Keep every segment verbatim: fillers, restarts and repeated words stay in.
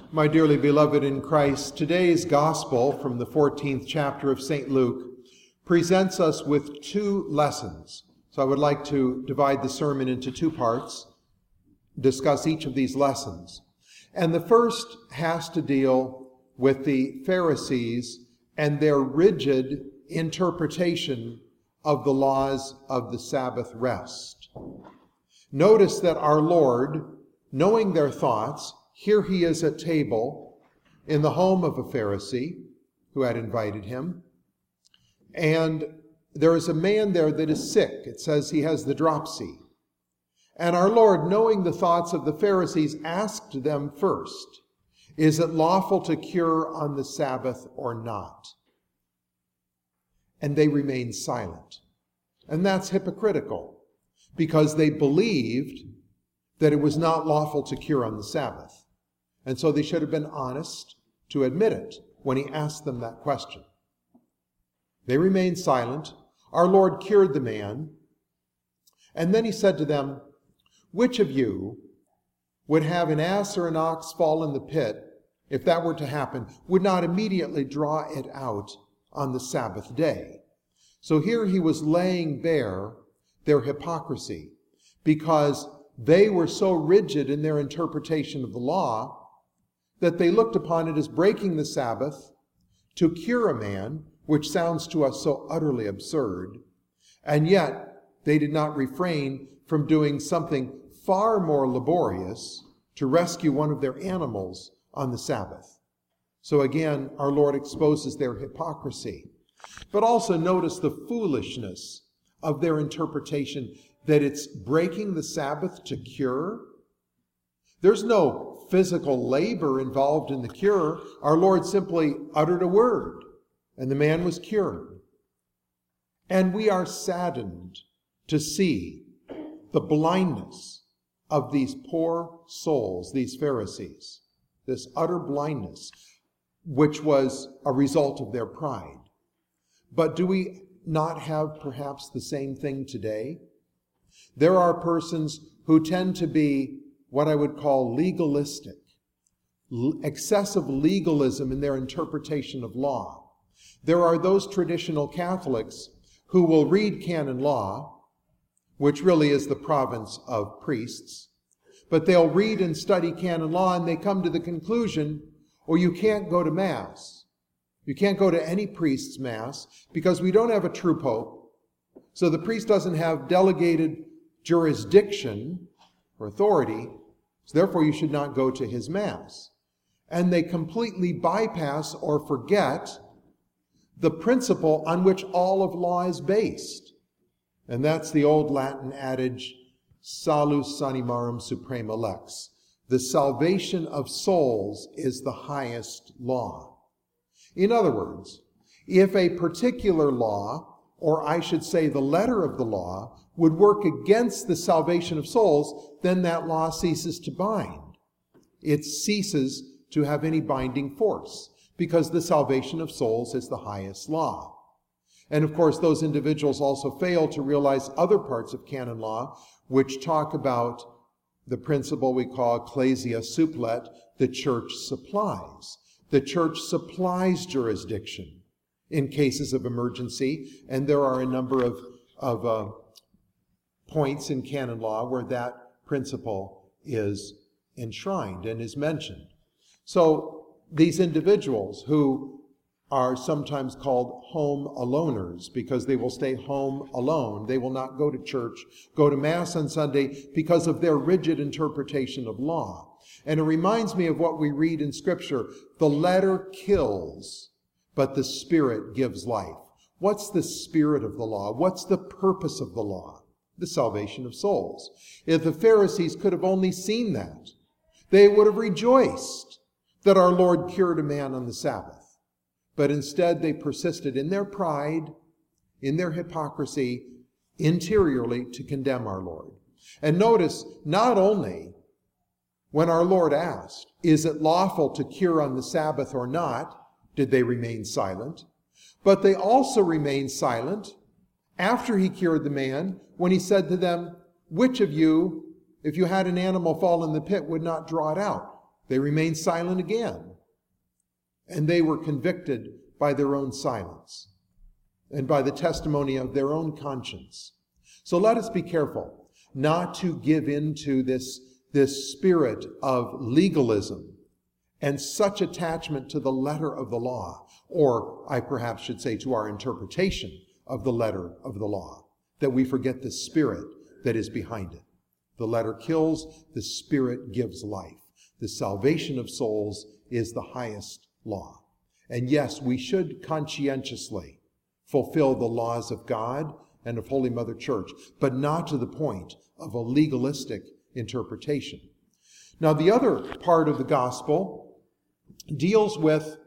My dearly beloved in Christ, today's gospel from the fourteenth chapter of Saint Luke presents us with two lessons. So I would like to divide the sermon into two parts, discuss each of these lessons. And the first has to deal with the Pharisees and their rigid interpretation of the laws of the Sabbath rest. Notice that our Lord, knowing their thoughts, here he is at table in the home of a Pharisee who had invited him. And there is a man there that is sick. It says he has the dropsy. And our Lord, knowing the thoughts of the Pharisees, asked them first, is it lawful to cure on the Sabbath or not? And they remained silent. And that's hypocritical, because they believed that it was not lawful to cure on the Sabbath. And so they should have been honest to admit it when he asked them that question. They remained silent. Our Lord cured the man. And then he said to them, which of you would have an ass or an ox fall in the pit, if that were to happen, would not immediately draw it out on the Sabbath day? So here he was laying bare their hypocrisy, because they were so rigid in their interpretation of the law that they looked upon it as breaking the Sabbath to cure a man, which sounds to us so utterly absurd, and yet they did not refrain from doing something far more laborious to rescue one of their animals on the Sabbath. So again, our Lord exposes their hypocrisy. But also notice the foolishness of their interpretation that it's breaking the Sabbath to cure. There's no physical labor involved in the cure. Our Lord simply uttered a word, and the man was cured. And we are saddened to see the blindness of these poor souls, these Pharisees, this utter blindness, which was a result of their pride. But do we not have perhaps the same thing today? There are persons who tend to be what I would call legalistic, excessive legalism in their interpretation of law. There are those traditional Catholics who will read canon law, which really is the province of priests, but they'll read and study canon law and they come to the conclusion, or you can't go to Mass. You can't go to any priest's Mass because we don't have a true pope. So the priest doesn't have delegated jurisdiction or authority, so therefore you should not go to his Mass. And they completely bypass or forget the principle on which all of law is based. And that's the old Latin adage, salus animarum suprema lex. The salvation of souls is the highest law. In other words, if a particular law, or I should say the letter of the law, would work against the salvation of souls, then that law ceases to bind. It ceases to have any binding force, because the salvation of souls is the highest law. And of course, those individuals also fail to realize other parts of canon law, which talk about the principle we call ecclesia supplet, the church supplies. The church supplies jurisdiction in cases of emergency, and there are a number of, of uh, points in canon law where that principle is enshrined and is mentioned. So these individuals who are sometimes called home aloners because they will stay home alone, they will not go to church, go to Mass on Sunday because of their rigid interpretation of law. And it reminds me of what we read in Scripture. The letter kills, but the Spirit gives life. What's the spirit of the law? What's the purpose of the law? The salvation of souls. If the Pharisees could have only seen that, they would have rejoiced that our Lord cured a man on the Sabbath. But instead they persisted in their pride, in their hypocrisy, interiorly to condemn our Lord. And notice, not only when our Lord asked, is it lawful to cure on the Sabbath or not, did they remain silent, but they also remained silent after he cured the man when he said to them, which of you, if you had an animal fall in the pit, would not draw it out? They remained silent again. And they were convicted by their own silence and by the testimony of their own conscience. So let us be careful not to give in to this, this spirit of legalism and such attachment to the letter of the law, or I perhaps should say to our interpretation of the letter of the law, that we forget the spirit that is behind it. The letter kills, the spirit gives life. The salvation of souls is the highest law. And yes, we should conscientiously fulfill the laws of God and of Holy Mother Church, but not to the point of a legalistic interpretation. Now, the other part of the gospel deals with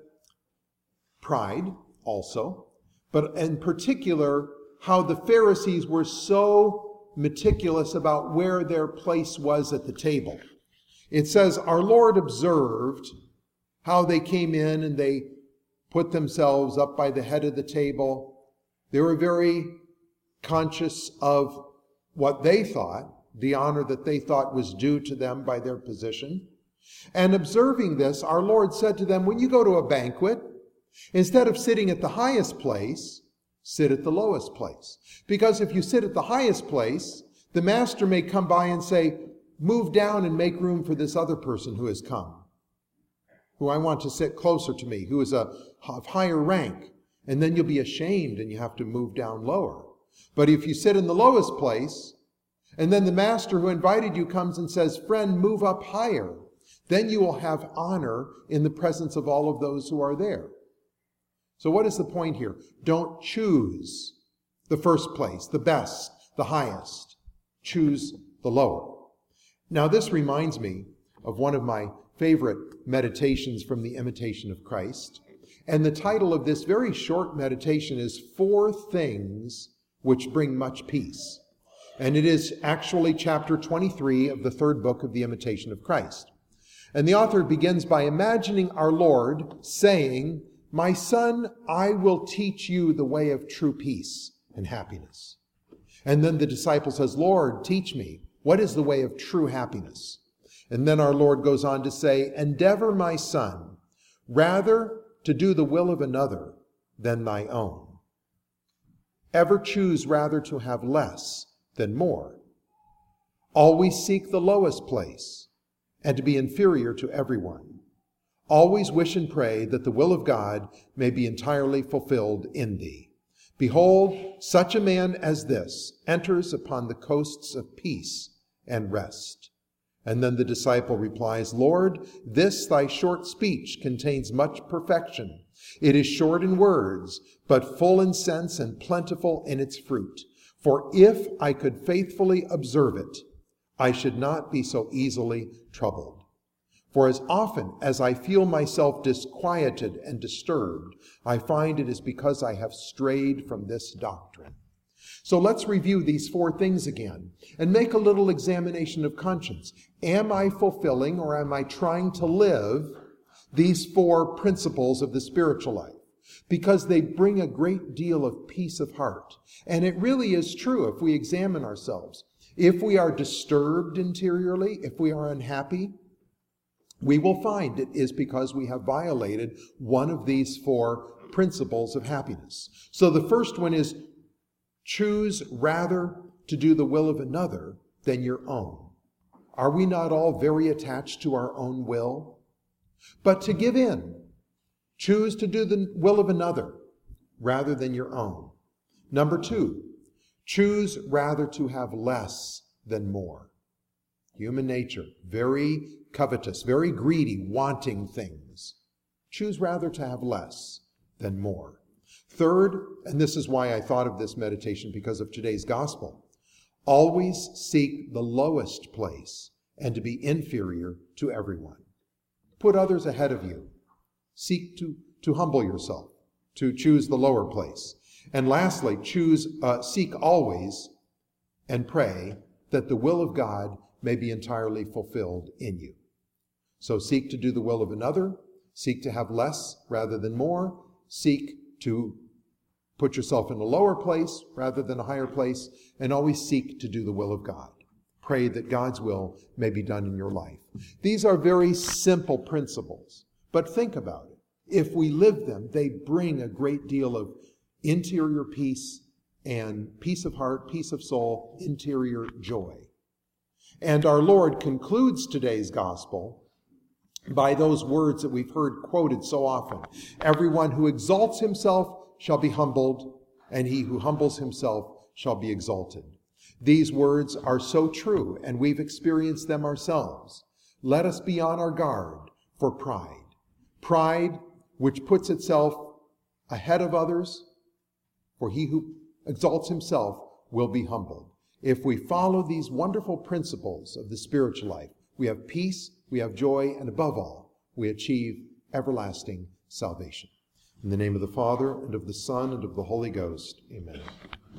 pride also, but in particular, how the Pharisees were so meticulous about where their place was at the table. It says, our Lord observed how they came in and they put themselves up by the head of the table. They were very conscious of what they thought, the honor that they thought was due to them by their position. And observing this, our Lord said to them, when you go to a banquet, instead of sitting at the highest place, sit at the lowest place. Because if you sit at the highest place, the master may come by and say, move down and make room for this other person who has come, who I want to sit closer to me, who is a, of higher rank. And then you'll be ashamed and you have to move down lower. But if you sit in the lowest place, and then the master who invited you comes and says, friend, move up higher, then you will have honor in the presence of all of those who are there. So what is the point here? Don't choose the first place, the best, the highest. Choose the lower. Now this reminds me of one of my favorite meditations from the Imitation of Christ. And the title of this very short meditation is Four Things Which Bring Much Peace. And it is actually chapter twenty-three of the third book of the Imitation of Christ. And the author begins by imagining our Lord saying, my son, I will teach you the way of true peace and happiness. And then the disciple says, Lord, teach me. What is the way of true happiness? And then our Lord goes on to say, endeavor, my son, rather to do the will of another than thy own. Ever choose rather to have less than more. Always seek the lowest place and to be inferior to everyone. Always wish and pray that the will of God may be entirely fulfilled in thee. Behold, such a man as this enters upon the coasts of peace and rest. And then the disciple replies, Lord, this thy short speech contains much perfection. It is short in words, but full in sense and plentiful in its fruit. For if I could faithfully observe it, I should not be so easily troubled. For as often as I feel myself disquieted and disturbed, I find it is because I have strayed from this doctrine. So let's review these four things again and make a little examination of conscience. Am I fulfilling or am I trying to live these four principles of the spiritual life? Because they bring a great deal of peace of heart. And it really is true if we examine ourselves. If we are disturbed interiorly, if we are unhappy, we will find it is because we have violated one of these four principles of happiness. So the first one is choose rather to do the will of another than your own. Are we not all very attached to our own will? But to give in, choose to do the will of another rather than your own. Number two, choose rather to have less than more. Human nature, very covetous, very greedy, wanting things. Choose rather to have less than more. Third, and this is why I thought of this meditation because of today's gospel, always seek the lowest place and to be inferior to everyone. Put others ahead of you. Seek to, to humble yourself, to choose the lower place. And lastly, choose, uh, seek always and pray that the will of God may be entirely fulfilled in you. So seek to do the will of another, seek to have less rather than more, seek to put yourself in a lower place rather than a higher place, and always seek to do the will of God. Pray that God's will may be done in your life. These are very simple principles, but think about it. If we live them, they bring a great deal of interior peace and peace of heart, peace of soul, interior joy. And our Lord concludes today's gospel by those words that we've heard quoted so often. Everyone who exalts himself shall be humbled, and he who humbles himself shall be exalted. These words are so true, and we've experienced them ourselves. Let us be on our guard for pride. Pride which puts itself ahead of others, for he who exalts himself will be humbled. If we follow these wonderful principles of the spiritual life, we have peace, we have joy, and above all, we achieve everlasting salvation. In the name of the Father, and of the Son, and of the Holy Ghost, amen.